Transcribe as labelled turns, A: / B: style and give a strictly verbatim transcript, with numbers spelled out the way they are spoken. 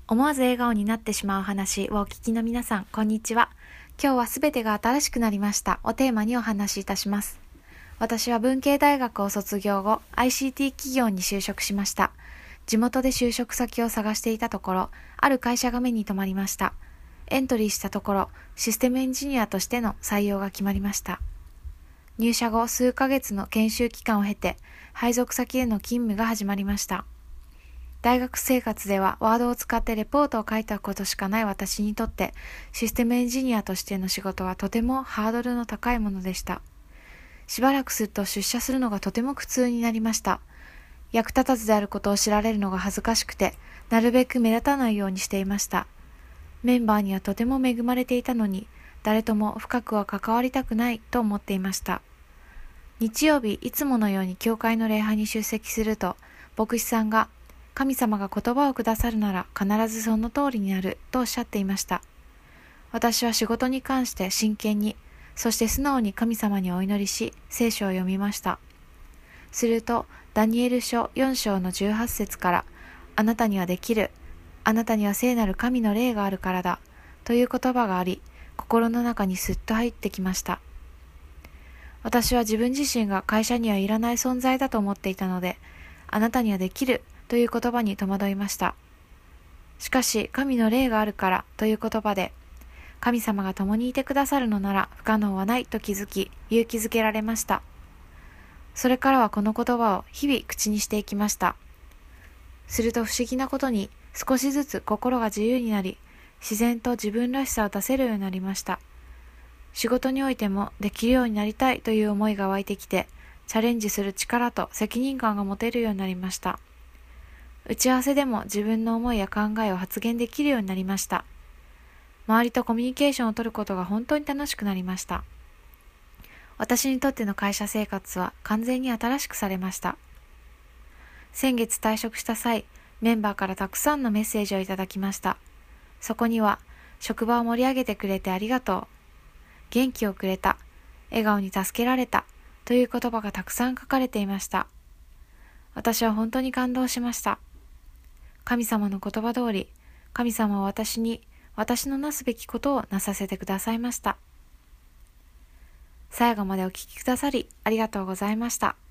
A: 思わず笑顔になってしまう話をお聞きの皆さん、こんにちは。今日はすべてが新しくなりましたをテーマにお話しいたします。私は文系大学を卒業後、アイシーティー 企業に就職しました。地元で就職先を探していたところ、ある会社が目に留まりました。エントリーしたところ、システムエンジニアとしての採用が決まりました。入社後、数ヶ月の研修期間を経て、配属先での勤務が始まりました。大学生活ではワードを使ってレポートを書いたことしかない私にとって、システムエンジニアとしての仕事はとてもハードルの高いものでした。しばらくすると出社するのがとても苦痛になりました。役立たずであることを知られるのが恥ずかしくて、なるべく目立たないようにしていました。メンバーにはとても恵まれていたのに、誰とも深くは関わりたくないと思っていました。日曜日、いつものように教会の礼拝に出席すると、牧師さんが、神様が言葉をくださるなら必ずその通りになるとおっしゃっていました。私は仕事に関して真剣に、そして素直に神様にお祈りし、聖書を読みました。すると、ダニエル書よん章のじゅうはち節から、あなたにはできる、あなたには聖なる神の霊があるからだ、という言葉があり、心の中にすっと入ってきました。私は自分自身が会社にはいらない存在だと思っていたので、あなたにはできる、という言葉に戸惑いました。しかし、神の霊があるからという言葉で、神様が共にいてくださるのなら不可能はないと気づき、勇気づけられました。それからはこの言葉を日々口にしていきました。すると不思議なことに、少しずつ心が自由になり、自然と自分らしさを出せるようになりました。仕事においてもできるようになりたいという思いが湧いてきて、チャレンジする力と責任感が持てるようになりました。打ち合わせでも自分の思いや考えを発言できるようになりました。周りとコミュニケーションを取ることが本当に楽しくなりました。私にとっての会社生活は完全に新しくされました。先月退職した際、メンバーからたくさんのメッセージをいただきました。そこには、職場を盛り上げてくれてありがとう、元気をくれた、笑顔に助けられたという言葉がたくさん書かれていました。私は本当に感動しました。神様の言葉通り、神様は私に私のなすべきことをなさせてくださいました。最後までお聞きくださりありがとうございました。